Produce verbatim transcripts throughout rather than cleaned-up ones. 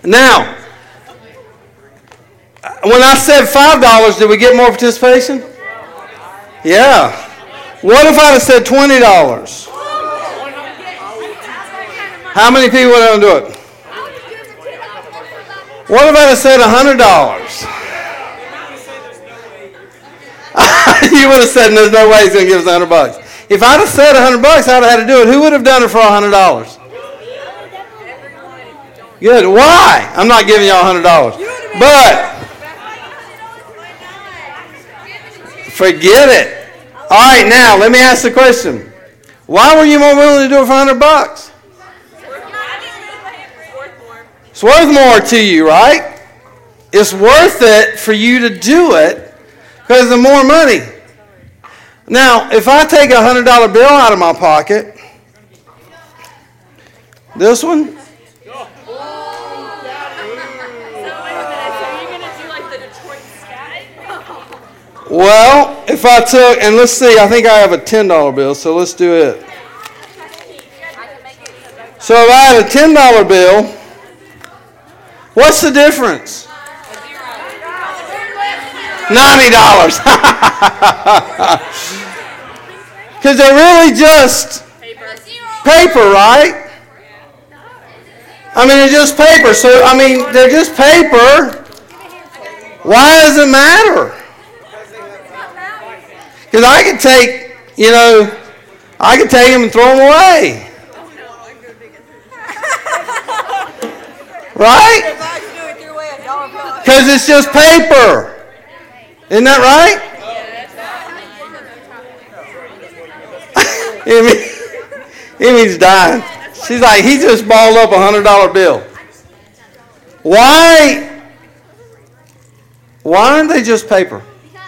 Now, when I said five dollars, did we get more participation? Yeah. What if I'd have said twenty dollars? How many people would have do it? What if I'd have said one hundred dollars? You would have said there's no way he's going to give us one hundred bucks. If I'd have said one hundred bucks, I'd have had to do it. Who would have done it for one hundred dollars? Good. Why? I'm not giving y'all one hundred dollars. But forget it. All right, now let me ask the question. Why were you more willing to do it for one hundred bucks? It's worth more to you, right? It's worth it for you to do it because of more money. Now, if I take a one hundred dollar bill out of my pocket, this one, well, if I took, and let's see, I think I have a ten dollar bill, so let's do it. So if I had a ten dollar bill, what's the difference? ninety dollars. Because they're really just paper, right? I mean, they're just paper. So, I mean, they're just paper. Why does it matter? Because I could take, you know, I could take them and throw them away. Right? Because it's just paper. Isn't that right? Amy, Amy's dying. She's like, he just balled up a one hundred dollar bill. Why? Why aren't they just paper?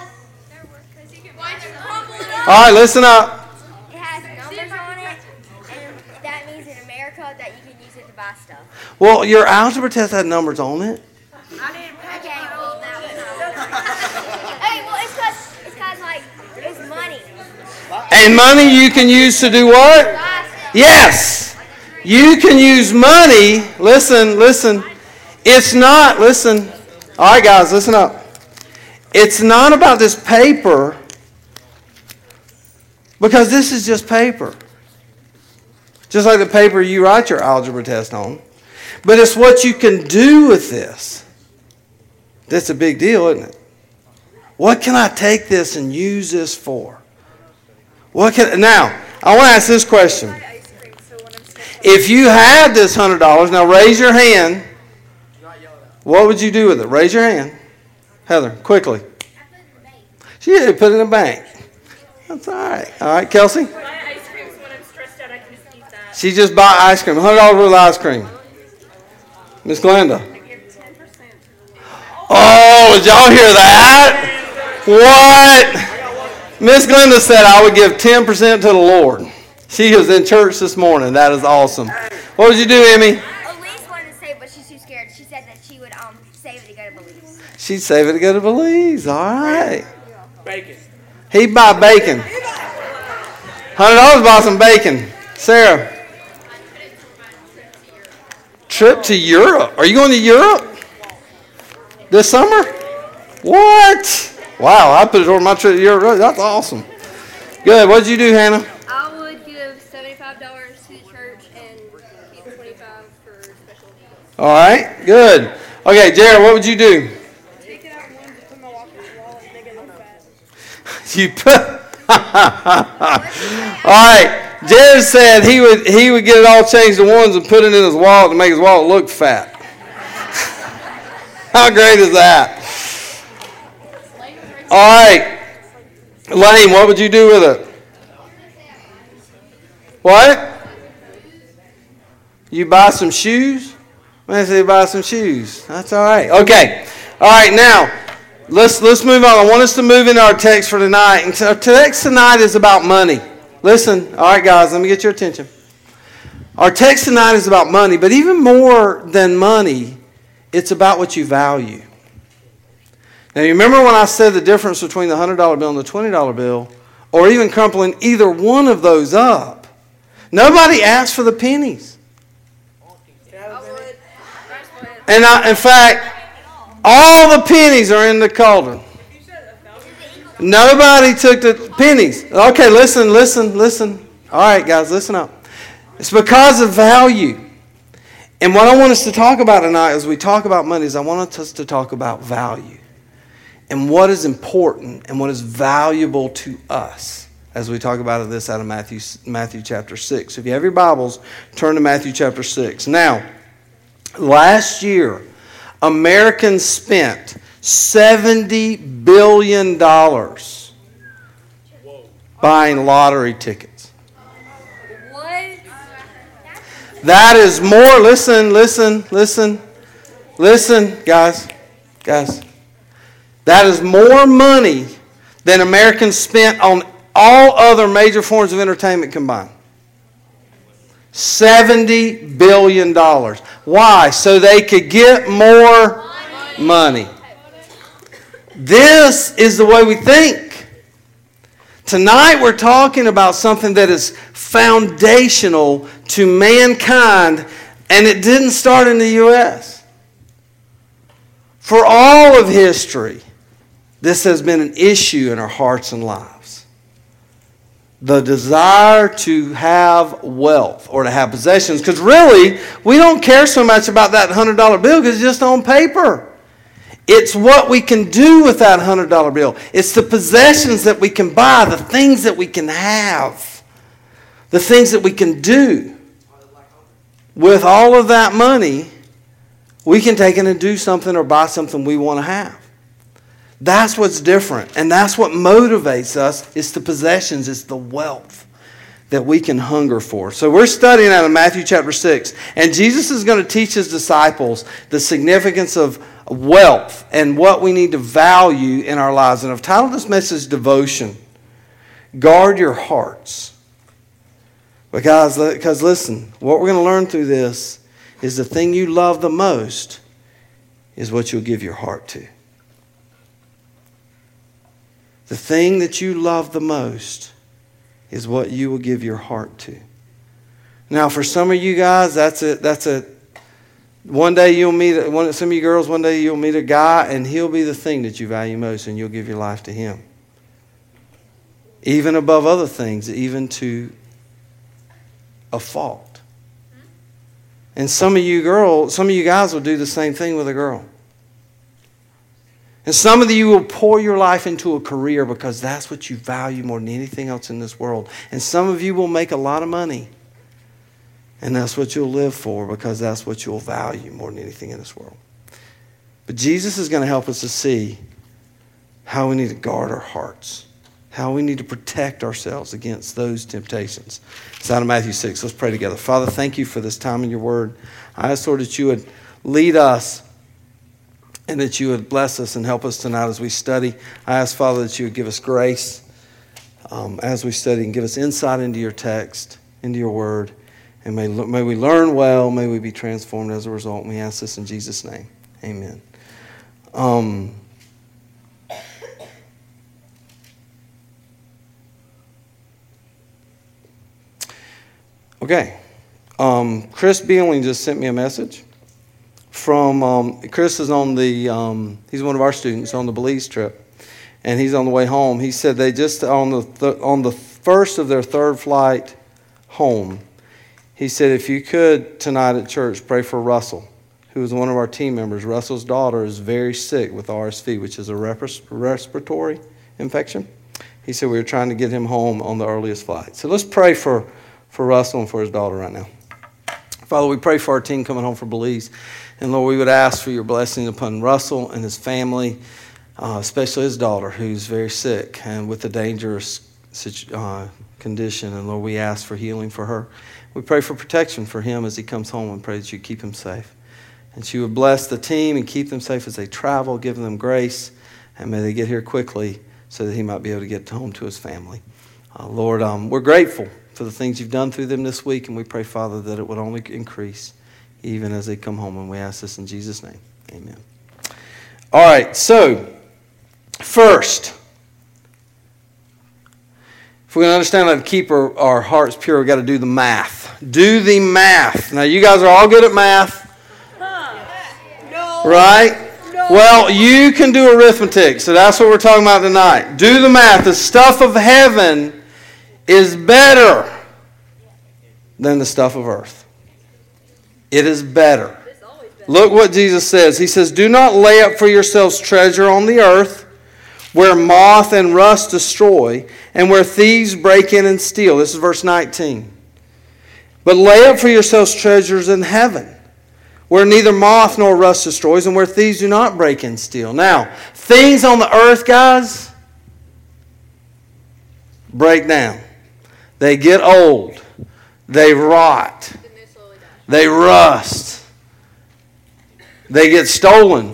All right, listen up. It has numbers on it, and that means in America that you can use it to buy stuff. Well, your algebra test had numbers on it. I didn't pay okay, well, that was Hey, well, it's because, it's because, like, it's money. And money you can use to do what? Yes. You can use money. Listen, listen. It's not, listen. All right, guys, listen up. It's not about this paper. Because this is just paper. Just like the paper you write your algebra test on. But it's what you can do with this. That's a big deal, isn't it? What can I take this and use this for? What can now, I want to ask this question. If you had this one hundred dollars, now raise your hand. What would you do with it? Raise your hand. Heather, quickly. She did put it in a bank. That's all right. All right, Kelsey? Buy ice cream so when I'm stressed out I can just eat that. She just bought ice cream. one hundred dollars worth of ice cream. Miss Glenda? I give ten percent. Oh, did y'all hear that? What? Miss Glenda said I would give ten percent to the Lord. She was in church this morning. That is awesome. What would you do, Emmy? Elise wanted to save, but she's too scared. She said that she would um save it to go to Belize. She'd save it to go to Belize. All right. Bacon. He'd buy bacon. one hundred dollars buy some bacon. Sarah? Trip to Europe. Are you going to Europe this summer? What? Wow, I put it over my trip to Europe. That's awesome. Good. What did you do, Hannah? I would give seventy-five dollars to the church and keep twenty-five dollars for special needs. All right. Good. Okay, Jared, what would you do? Take it out one to put my wallet and make it look fat. You put. All right. Jared said he would he would get it all changed to ones and put it in his wallet to make his wallet look fat. How great is that? All right. Lane, what would you do with it? What? You buy some shoes? I say buy some shoes. That's all right. Okay. All right, now. Let's let's move on. I want us to move into our text for tonight. And so our text tonight is about money. Listen, all right, guys, let me get your attention. Our text tonight is about money, but even more than money, it's about what you value. Now, you remember when I said the difference between the one hundred dollar bill and the twenty dollar bill, or even crumpling either one of those up? Nobody asked for the pennies. And I, in fact, all the pennies are in the cauldron. Nobody took the pennies. Okay, listen, listen, listen. All right, guys, listen up. It's because of value. And what I want us to talk about tonight as we talk about money is I want us to talk about value and what is important and what is valuable to us as we talk about this out of Matthew, Matthew chapter six. So if you have your Bibles, turn to Matthew chapter six. Now, last year, Americans spent seventy billion dollars buying lottery tickets. What? That is more, listen, listen, listen, listen, guys, guys. That is more money than Americans spent on all other major forms of entertainment combined. seventy billion dollars. Why? So they could get more money. This is the way we think. Tonight we're talking about something that is foundational to mankind, and it didn't start in the U S. For all of history, this has been an issue in our hearts and lives. The desire to have wealth or to have possessions. Because really, we don't care so much about that one hundred dollar bill because it's just on paper. It's what we can do with that one hundred dollar bill. It's the possessions that we can buy, the things that we can have, the things that we can do. With all of that money, we can take it and do something or buy something we want to have. That's what's different. And that's what motivates us. It's the possessions. It's the wealth that we can hunger for. So we're studying out of Matthew chapter six. And Jesus is going to teach his disciples the significance of wealth and what we need to value in our lives. And I've titled this message Devotion. Guard your hearts. Because, because listen, what we're going to learn through this is the thing you love the most is what you'll give your heart to. The thing that you love the most is what you will give your heart to. Now, for some of you guys, that's a, that's a, one day you'll meet, one, some of you girls, one day you'll meet a guy and he'll be the thing that you value most and you'll give your life to him. Even above other things, even to a fault. And some of you girls, some of you guys will do the same thing with a girl. And some of you will pour your life into a career because that's what you value more than anything else in this world. And some of you will make a lot of money. And that's what you'll live for because that's what you'll value more than anything in this world. But Jesus is going to help us to see how we need to guard our hearts. How we need to protect ourselves against those temptations. It's out of Matthew six. Let's pray together. Father, thank you for this time in your word. I ask, Lord, that you would lead us and that you would bless us and help us tonight as we study. I ask, Father, that you would give us grace um, as we study and give us insight into your text, into your word. And may, may we learn well. May we be transformed as a result. And we ask this in Jesus' name. Amen. Um, okay. Um, Chris Beeling just sent me a message. From um, Chris is on the um, he's one of our students on the Belize trip, and he's on the way home. He said they just on the th- on the first of their third flight home. He said if you could tonight at church pray for Russell, who is one of our team members. Russell's daughter is very sick with R S V, which is a repres- respiratory infection. He said we were trying to get him home on the earliest flight. So let's pray for for Russell and for his daughter right now. Father, we pray for our team coming home from Belize. And Lord, we would ask for your blessing upon Russell and his family, uh, especially his daughter, who's very sick and with a dangerous uh, condition. And Lord, we ask for healing for her. We pray for protection for him as he comes home and pray that you keep him safe. And you would bless the team and keep them safe as they travel, give them grace, and may they get here quickly so that he might be able to get home to his family. Uh, Lord, um, we're grateful for the things you've done through them this week, and we pray, Father, that it would only increase even as they come home. And we ask this in Jesus' name. Amen. All right, so first, if we're going to understand how to keep our, our hearts pure, we've got to do the math. Do the math. Now, you guys are all good at math. Right? Well, you can do arithmetic, so that's what we're talking about tonight. Do the math. The stuff of heaven is better than the stuff of earth. It is better. Look what Jesus says. He says, do not lay up for yourselves treasure on the earth, where moth and rust destroy, and where thieves break in and steal. This is verse nineteen. But lay up for yourselves treasures in heaven, where neither moth nor rust destroys, and where thieves do not break in and steal. Now, things on the earth, guys, break down. They get old. They rot. They rust. They get stolen.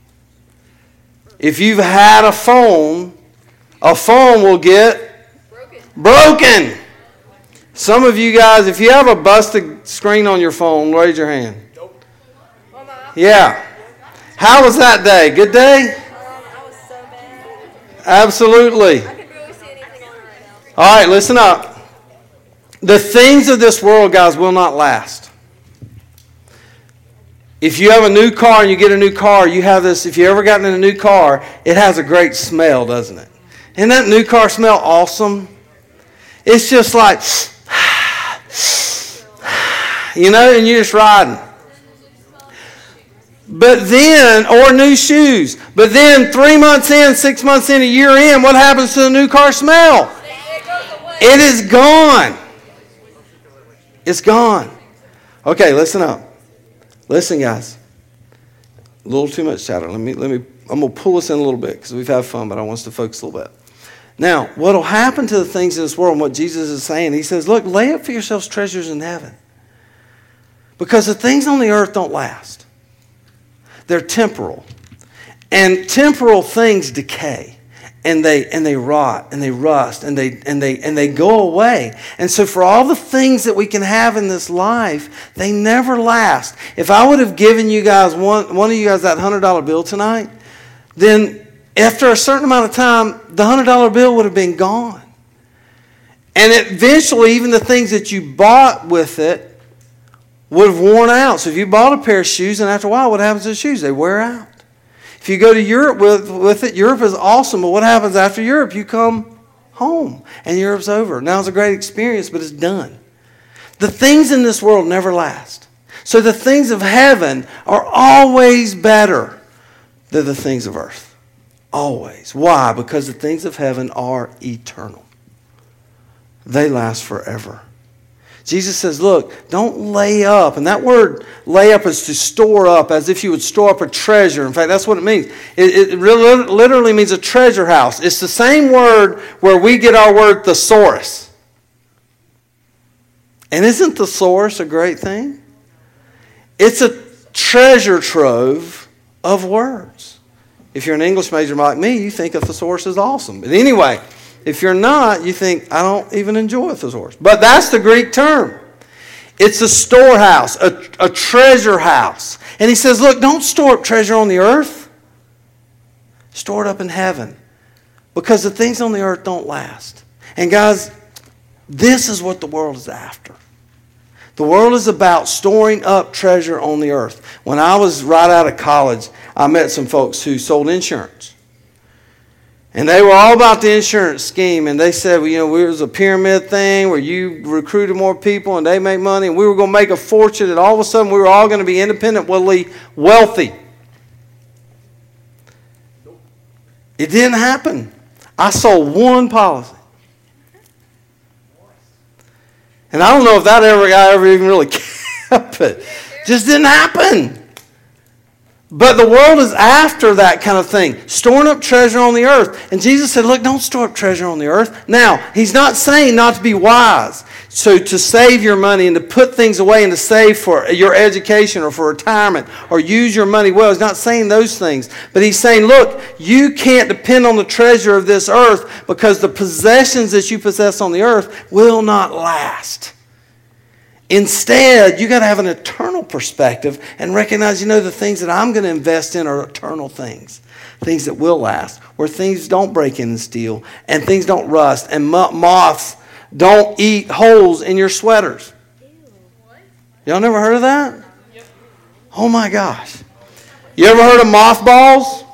If you've had a phone, a phone will get broken. broken. Some of you guys, if you have a busted screen on your phone, raise your hand. Yeah. How was that day? Good day? Um, I was so bad. Absolutely. I can barely see anything on it right now. All right, listen up. The things of this world, guys, will not last. If you have a new car and you get a new car, you have this, if you ever gotten in a new car, it has a great smell, doesn't it? Isn't that new car smell awesome? It's just like, you know, and you're just riding. But then, or new shoes. But then three months in, six months in, a year in, what happens to the new car smell? It is gone. It's gone. Okay, listen up. Listen, guys. A little too much chatter. Let me, let me, I'm going to pull us in a little bit because we've had fun, but I want us to focus a little bit. Now, what will happen to the things in this world and what Jesus is saying, he says, look, lay up for yourselves treasures in heaven. Because the things on the earth don't last. They're temporal. And temporal things decay. And they and they rot and they rust and they and they and they go away. And so for all the things that we can have in this life, they never last. If I would have given you guys one one of you guys that hundred dollar bill tonight, then after a certain amount of time, the hundred dollar bill would have been gone. And eventually, even the things that you bought with it would have worn out. So if you bought a pair of shoes, and after a while, what happens to the shoes? They wear out. If you go to Europe with, with it, Europe is awesome. But what happens after Europe? You come home, and Europe's over. Now it's a great experience, but it's done. The things in this world never last. So the things of heaven are always better than the things of earth. Always. Why? Because the things of heaven are eternal. They last forever. Jesus says, look, don't lay up. And that word lay up is to store up, as if you would store up a treasure. In fact, that's what it means. It, it really, literally means a treasure house. It's the same word where we get our word thesaurus. And isn't thesaurus a great thing? It's a treasure trove of words. If you're an English major like me, you think a thesaurus is awesome. But anyway, if you're not, you think, I don't even enjoy a thesaurus. But that's the Greek term. It's a storehouse, a, a treasure house. And he says, look, don't store up treasure on the earth. Store it up in heaven. Because the things on the earth don't last. And guys, this is what the world is after. The world is about storing up treasure on the earth. When I was right out of college, I met some folks who sold insurance. And they were all about the insurance scheme. And they said, well, you know, it was a pyramid thing where you recruited more people and they make money. And we were going to make a fortune. And all of a sudden, we were all going to be independently wealthy. It didn't happen. I sold one policy. And I don't know if that ever guy ever even really kept it. Just didn't happen. But the world is after that kind of thing, storing up treasure on the earth. And Jesus said, look, don't store up treasure on the earth. Now, he's not saying not to be wise. So to save your money and to put things away and to save for your education or for retirement or use your money well. He's not saying those things. But he's saying, look, you can't depend on the treasure of this earth because the possessions that you possess on the earth will not last. Instead, you got to have an eternal perspective and recognize, you know, the things that I'm going to invest in are eternal things. Things that will last, where things don't break in and steal, and things don't rust, and moths don't eat holes in your sweaters. Y'all never heard of that? Oh my gosh. You ever heard of mothballs?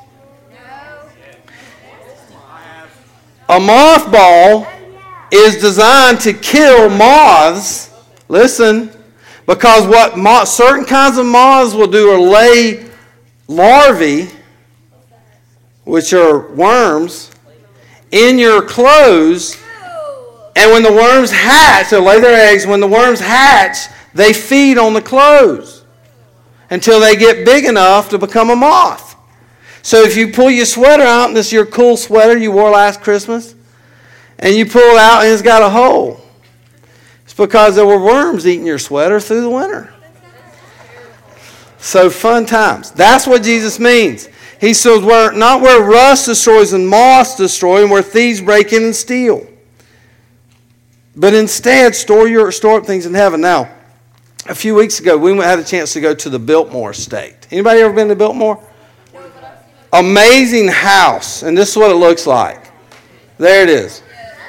A mothball is designed to kill moths. Listen, because what mo- certain kinds of moths will do are lay larvae, which are worms, in your clothes. And when the worms hatch, they'll lay their eggs. When the worms hatch, they feed on the clothes until they get big enough to become a moth. So if you pull your sweater out, and this is your cool sweater you wore last Christmas, and you pull it out and it's got a hole, it's because there were worms eating your sweater through the winter. So fun times. That's what Jesus means. He says, where, not where rust destroys and moths destroy and where thieves break in and steal. But instead, store your store up things in heaven. Now, a few weeks ago, we had a chance to go to the Biltmore estate. Anybody ever been to Biltmore? Amazing house. And this is what it looks like. There it is.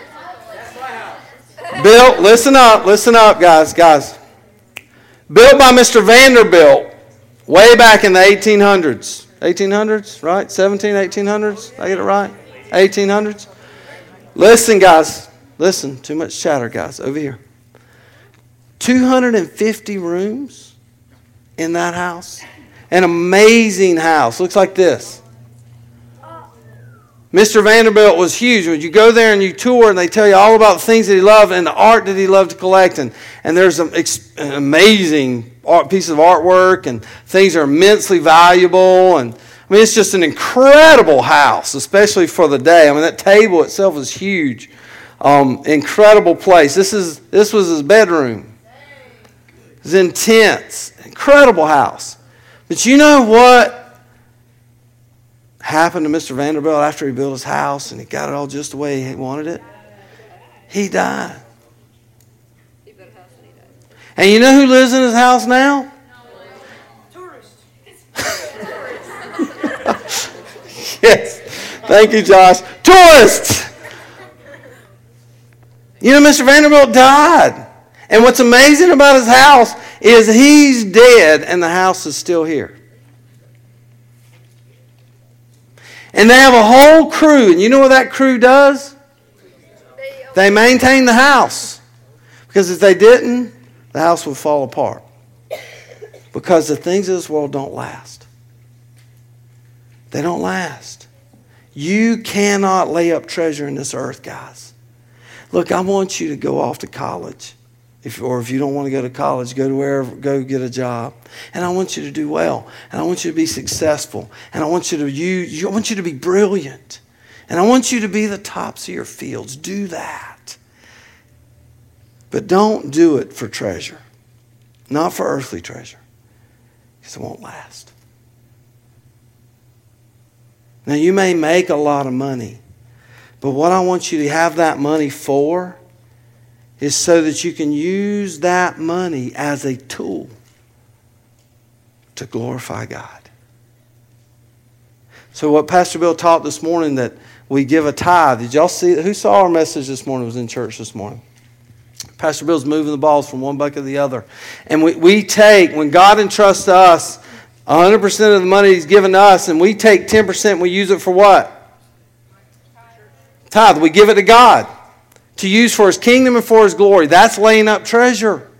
Built, listen up, listen up, guys, guys. Built by Mister Vanderbilt way back in the eighteen hundreds. eighteen hundreds, right? seventeen, eighteen hundreds? Did I get it right? eighteen hundreds? Listen, guys. Listen. Too much chatter, guys. Over here. two hundred fifty rooms in that house. An amazing house. Looks like this. Mister Vanderbilt was huge. When you go there and you tour and they tell you all about the things that he loved and the art that he loved to collect. And, and there's an, an amazing art, piece of artwork and things are immensely valuable. And I mean, it's just an incredible house, especially for the day. I mean, that table itself is huge. Um, incredible place. This is this was his bedroom. It was intense. Incredible house. But you know what happened to Mister Vanderbilt after he built his house and he got it all just the way he wanted it? He died. And you know who lives in his house now? Tourists. Yes. Thank you, Josh. Tourists. You know, Mister Vanderbilt died. And what's amazing about his house is he's dead and the house is still here. And they have a whole crew. And you know what that crew does? They maintain the house. Because if they didn't, the house would fall apart. Because the things of this world don't last. They don't last. You cannot lay up treasure in this earth, guys. Look, I want you to go off to college. If, or if you don't want to go to college, go to wherever, go get a job. And I want you to do well. And I want you to be successful. And I want you to use, I want you to be brilliant. And I want you to be the tops of your fields. Do that. But don't do it for treasure. Not for earthly treasure. Because it won't last. Now, you may make a lot of money. But what I want you to have that money for is so that you can use that money as a tool to glorify God. So what Pastor Bill taught this morning, that we give a tithe. Did y'all see? Who saw our message this morning? Was in church this morning. Pastor Bill's moving the balls from one bucket to the other. And we, we take, when God entrusts to us one hundred percent of the money He's given us, and we take ten percent and we use it for what? Tithe. We give it to God to use for His kingdom and for His glory. That's laying up treasure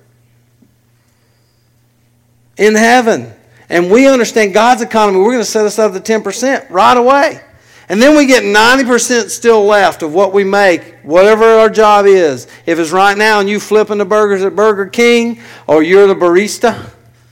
in heaven. And we understand God's economy. We're going to set aside the ten percent right away. And then we get ninety percent still left of what we make, whatever our job is. If it's right now and you flipping the burgers at Burger King, or you're the barista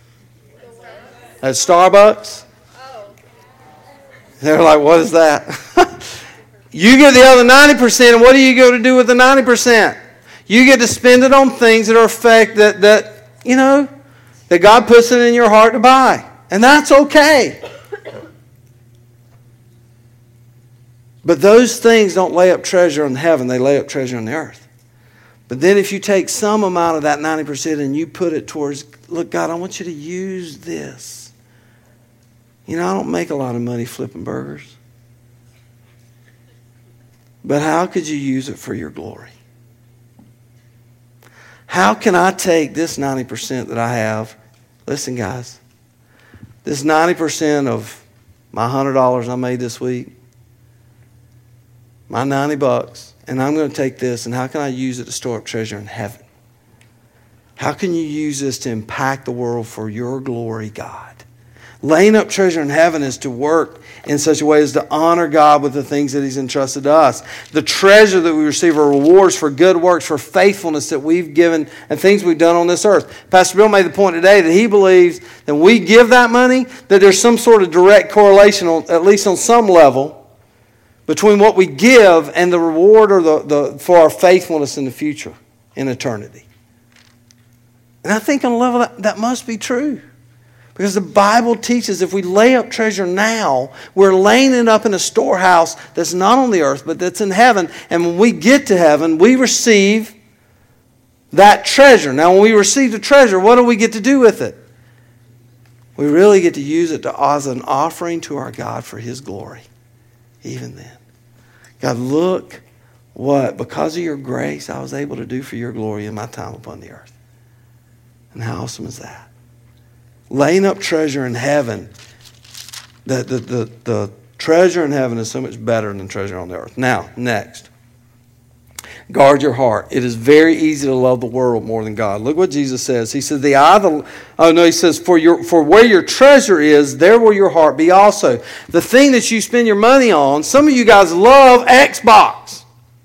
at Starbucks. They're like, what is that? You get the other ninety percent, and what do you go to do with the ninety percent? You get to spend it on things that are effect that, that, you know, that God puts it in your heart to buy. And that's okay. But those things don't lay up treasure in heaven. They lay up treasure on the earth. But then if you take some amount of that ninety percent and you put it towards, look, God, I want you to use this. You know, I don't make a lot of money flipping burgers. But how could you use it for your glory? How can I take this ninety percent that I have? Listen, guys. this ninety percent of my one hundred dollars I made this week, my ninety bucks, and I'm going to take this, and how can I use it to store up treasure in heaven? How can you use this to impact the world for your glory, God? Laying up treasure in heaven is to work in such a way as to honor God with the things that He's entrusted to us. The treasure that we receive are rewards for good works, for faithfulness that we've given and things we've done on this earth. Pastor Bill made the point today that he believes that when we give that money, that there's some sort of direct correlation, on, at least on some level, between what we give and the reward or the, the for our faithfulness in the future, in eternity. And I think on a level that, that must be true. Because the Bible teaches if we lay up treasure now, we're laying it up in a storehouse that's not on the earth, but that's in heaven. And when we get to heaven, we receive that treasure. Now, when we receive the treasure, what do we get to do with it? We really get to use it to, as an offering to our God for His glory. Even then. God, look what, because of your grace, I was able to do for your glory in my time upon the earth. And how awesome is that? Laying up treasure in heaven. The, the, the, the treasure in heaven is so much better than treasure on the earth. Now, next. Guard your heart. It is very easy to love the world more than God. Look what Jesus says. He says, the eye of the, oh no, he says, for your for where your treasure is, there will your heart be also. The thing that you spend your money on, some of you guys love Xbox.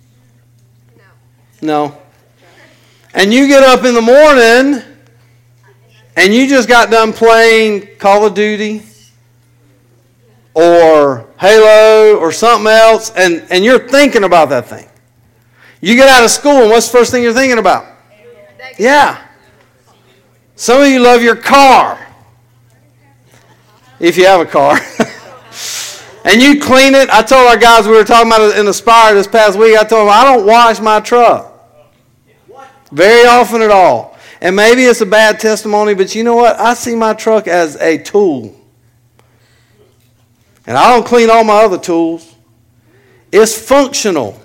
No. No. And you get up in the morning and you just got done playing Call of Duty or Halo or something else, and, and you're thinking about that thing. You get out of school, and what's the first thing you're thinking about? Yeah. Some of you love your car, if you have a car. And you clean it. I told our guys, we were talking about it in Aspire this past week, I told them, I don't wash my truck very often at all. And maybe it's a bad testimony, but you know what? I see my truck as a tool. And I don't clean all my other tools. It's functional.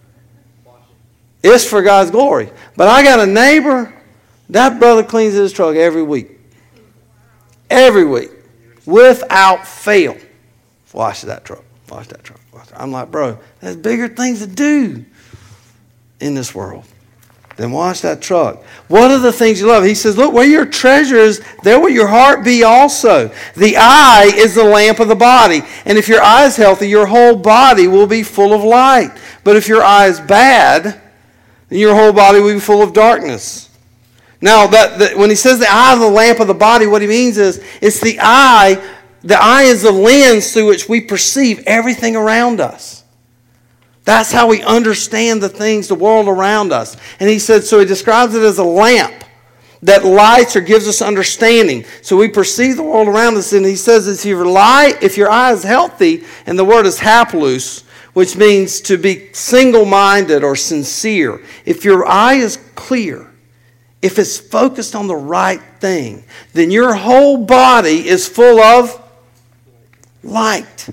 It's for God's glory. But I got a neighbor, that brother cleans his truck every week. Every week. Without fail. Wash that truck. Wash that truck. Wash that. I'm like, bro, there's bigger things to do in this world than wash that truck. What are the things you love? He says, look, where your treasure is, there will your heart be also. The eye is the lamp of the body. And if your eye is healthy, your whole body will be full of light. But if your eye is bad, then your whole body will be full of darkness. Now, that, that when he says the eye is the lamp of the body, what he means is, it's the eye, the eye is the lens through which we perceive everything around us. That's how we understand the things, the world around us. And he said, so he describes it as a lamp that lights or gives us understanding. So we perceive the world around us, and he says if your, light, if your eye is healthy, and the word is haplous, which means to be single-minded or sincere. If your eye is clear, if it's focused on the right thing, then your whole body is full of light.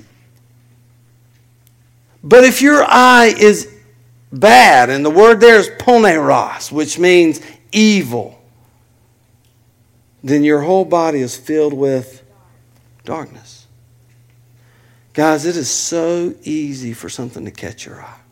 But if your eye is bad, and the word there is poneros, which means evil, then your whole body is filled with darkness. Guys, it is so easy for something to catch your eye.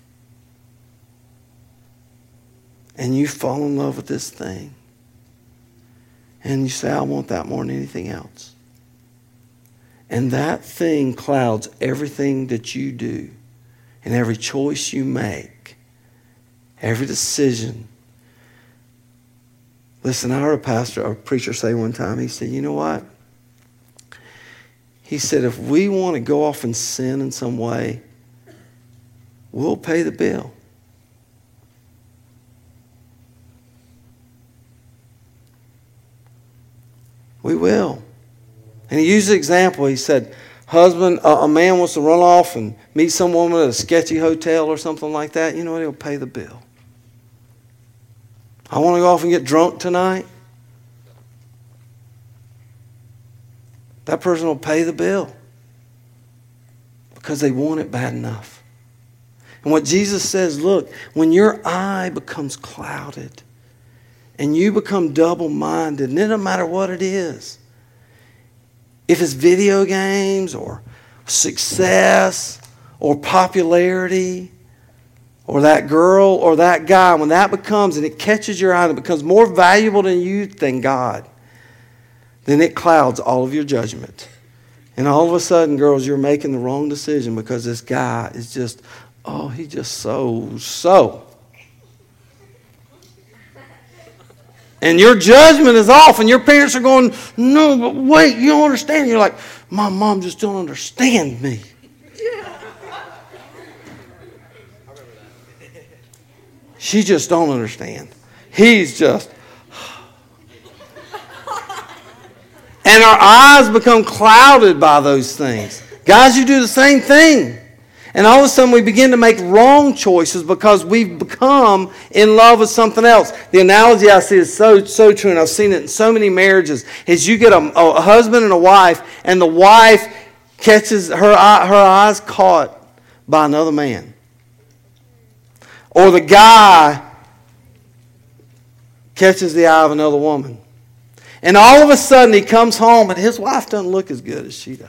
And you fall in love with this thing. And you say, I want that more than anything else. And that thing clouds everything that you do. And every choice you make, every decision. Listen, I heard a pastor, a preacher say one time, he said, you know what? He said, if we want to go off and sin in some way, we'll pay the bill. We will. And he used an example. He said, husband, uh, a man wants to run off and meet some woman at a sketchy hotel or something like that. You know what? He'll pay the bill. I want to go off and get drunk tonight. That person will pay the bill because they want it bad enough. And what Jesus says, look, when your eye becomes clouded and you become double-minded, and it doesn't matter what it is, If it's video games or success or popularity or that girl or that guy, when that becomes, and it catches your eye and it becomes more valuable than you than God, then it clouds all of your judgment. And all of a sudden, girls, you're making the wrong decision because this guy is just, oh, he just so, so. And your judgment is off, and your parents are going, no, but wait, you don't understand. You're like, my mom just don't understand me. She just don't understand. He's just. And our eyes become clouded by those things. Guys, you do the same thing. And all of a sudden we begin to make wrong choices because we've become in love with something else. The analogy I see is so, so true, and I've seen it in so many marriages, is you get a, a husband and a wife, and the wife catches her, eye, her eyes caught by another man. Or the guy catches the eye of another woman. And all of a sudden he comes home and his wife doesn't look as good as she does.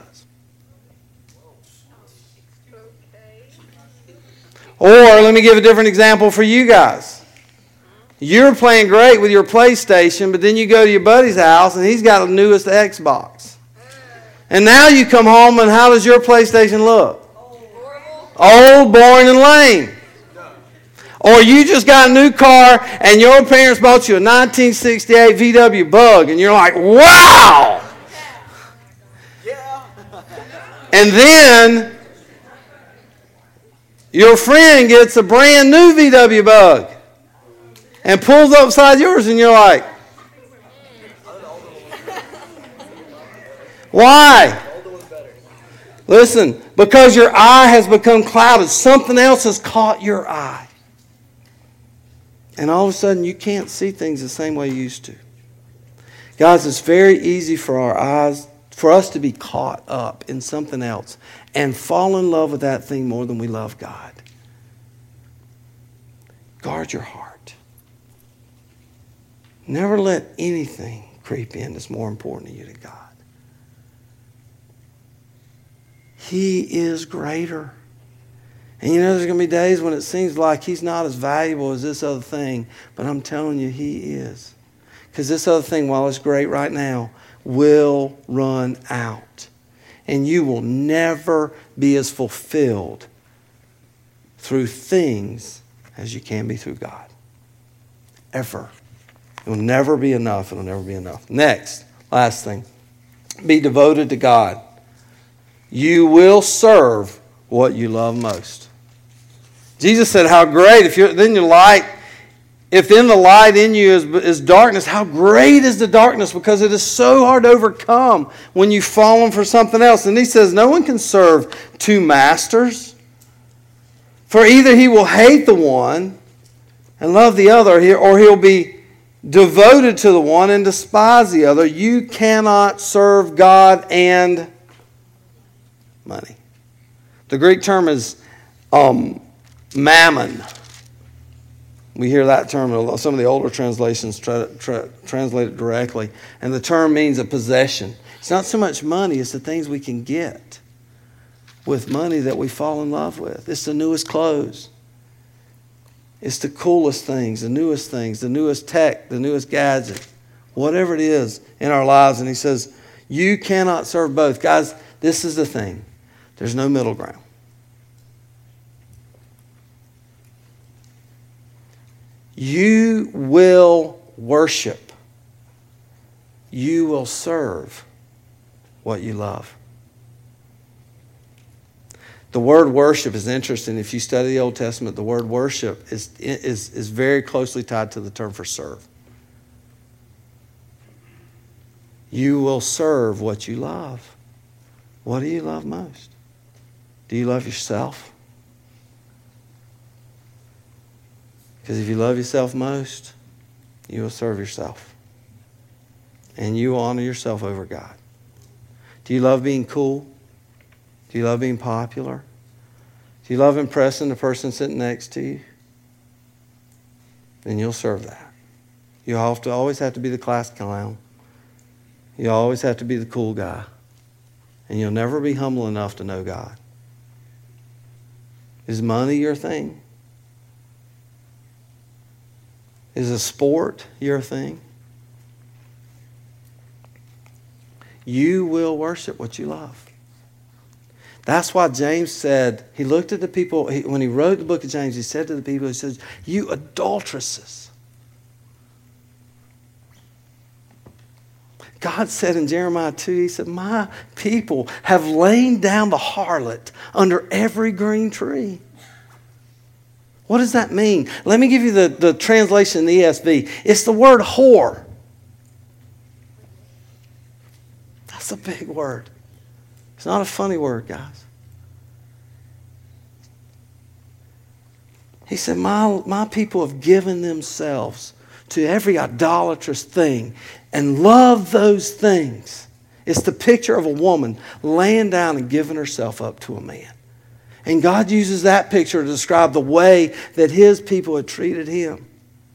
Or let me give a different example for you guys. You're playing great with your PlayStation, but then you go to your buddy's house and he's got the newest Xbox. And now you come home and how does your PlayStation look? Old, boring, and lame. Or you just got a new car and your parents bought you a nineteen sixty-eight V W Bug and you're like, wow! And then your friend gets a brand new V W Bug and pulls up beside yours and you're like, why? Listen, because your eye has become clouded. Something else has caught your eye. And all of a sudden, you can't see things the same way you used to. Guys, it's very easy for our eyes, for us to be caught up in something else and fall in love with that thing more than we love God. Guard your heart. Never let anything creep in that's more important to you than God. He is greater. And you know, there's going to be days when it seems like he's not as valuable as this other thing. But I'm telling you, he is. Because this other thing, while it's great right now, will run out. And you will never be as fulfilled through things as you can be through God. Ever. It will never be enough. It will never be enough. Next, last thing. Be devoted to God. You will serve what you love most. Jesus said, how great, if you're then your light, if then the light in you is, is darkness, how great is the darkness, because it is so hard to overcome when you've fallen for something else. And he says, no one can serve two masters, for either he will hate the one and love the other, or he'll be devoted to the one and despise the other. You cannot serve God and money. The Greek term is um, mammon. We hear that term. Some of the older translations try to try, translate it directly. And the term means a possession. It's not so much money, it's the things we can get with money that we fall in love with. It's the newest clothes. It's the coolest things, the newest things, the newest tech, the newest gadget, whatever it is in our lives. And he says, you cannot serve both. Guys, this is the thing. There's no middle ground. You will worship. You will serve what you love. The word worship is interesting. If you study the Old Testament, the word worship is, is, is very closely tied to the term for serve. You will serve what you love. What do you love most? Do you love yourself? Because if you love yourself most, you will serve yourself. And you will honor yourself over God. Do you love being cool? Do you love being popular? Do you love impressing the person sitting next to you? Then you'll serve that. You have to always have to be the class clown. You always have to be the cool guy. and you'll never be humble enough to know God. Is money your thing? Is a sport your thing? You will worship what you love. That's why James said, he looked at the people, he, when he wrote the book of James, he said to the people, he says, you adulteresses. God said in Jeremiah two, he said, my people have lain down the harlot under every green tree. What does that mean? Let me give you the, the translation in the E S V. It's the word whore. That's a big word. It's not a funny word, guys. He said, my, my people have given themselves to every idolatrous thing and love those things. It's the picture of a woman laying down and giving herself up to a man. And God uses that picture to describe the way that his people had treated him.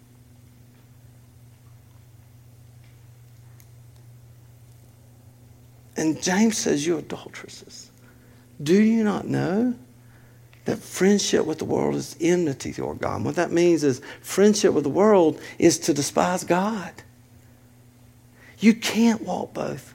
And James says, you adulteresses, do you not know that friendship with the world is enmity toward God? And what that means is friendship with the world is to despise God. You can't walk both.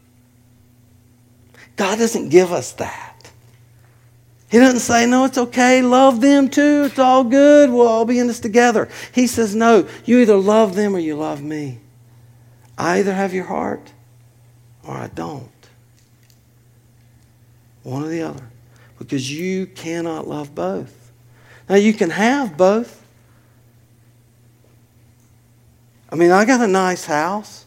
God doesn't give us that. He doesn't say, no, it's okay, love them too, it's all good, we'll all be in this together. He says, no, you either love them or you love me. I either have your heart or I don't. One or the other. Because you cannot love both. Now you can have both. I mean, I got a nice house.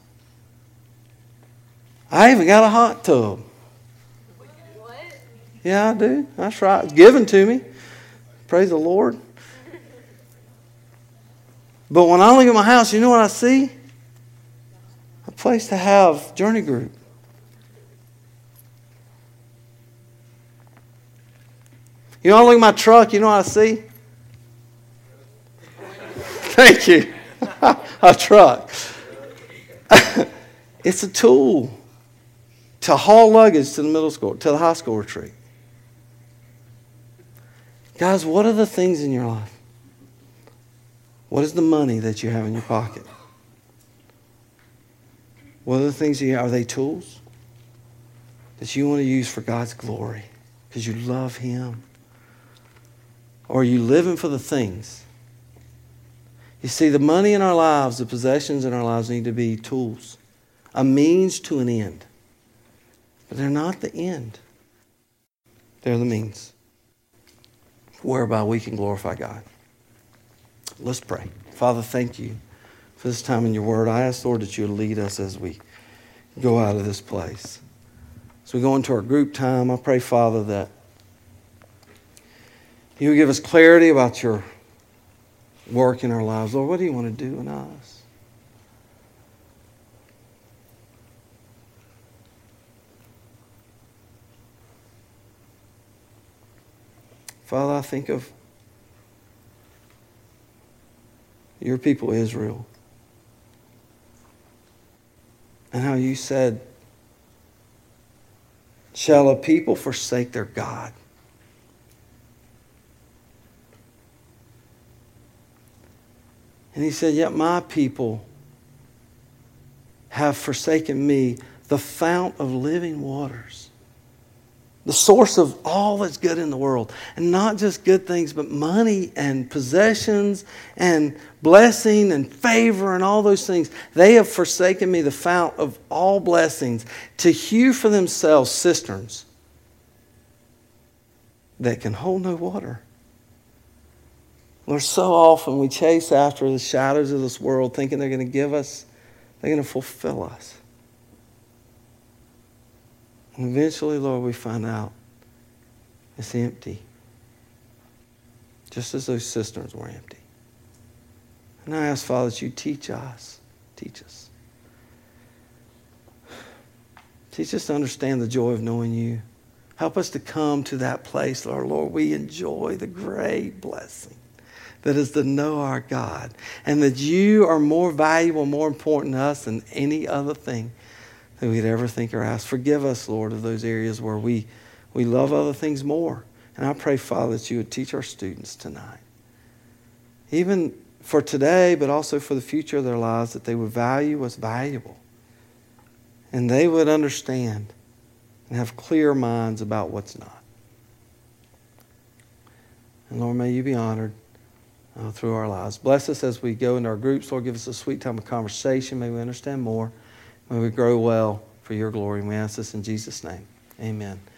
I even got a hot tub. What? Yeah, I do. That's right. It's given to me. Praise the Lord. But when I look at my house, you know what I see? A place to have Journey Group. You know, I look at my truck, you know what I see? Thank you. A truck. It's a tool to haul luggage to the middle school, to the high school retreat. Guys, what are the things in your life? What is the money that you have in your pocket? What are the things you have? Are they tools that you want to use for God's glory because you love him? Or are you living for the things? You see, the money in our lives, the possessions in our lives need to be tools. A means to an end. But they're not the end. They're the means whereby we can glorify God. Let's pray. Father, thank you for this time in your word. I ask, Lord, that you would lead us as we go out of this place. As we go into our group time, I pray, Father, that you would give us clarity about your work in our lives. Lord, what do you want to do in us? Father, I think of your people Israel and how you said, shall a people forsake their God? And he said, yet my people have forsaken me, the fount of living waters, the source of all that's good in the world. And not just good things, but money and possessions and blessing and favor and all those things. They have forsaken me, the fount of all blessings, to hew for themselves cisterns that can hold no water. Lord, so often we chase after the shadows of this world thinking they're going to give us, they're going to fulfill us. And eventually, Lord, we find out it's empty. Just as those cisterns were empty. And I ask, Father, that you teach us. Teach us. Teach us to understand the joy of knowing you. Help us to come to that place, Lord. Lord, we enjoy the great blessing that is to know our God, and that you are more valuable, more important to us than any other thing that we'd ever think or ask. Forgive us, Lord, of those areas where we, we love other things more. And I pray, Father, that you would teach our students tonight, even for today, but also for the future of their lives, that they would value what's valuable. And they would understand and have clear minds about what's not. And Lord, may you be honored uh, through our lives. Bless us as we go into our groups. Lord, give us a sweet time of conversation. May we understand more. May we grow well for your glory. And we ask this in Jesus' name. Amen.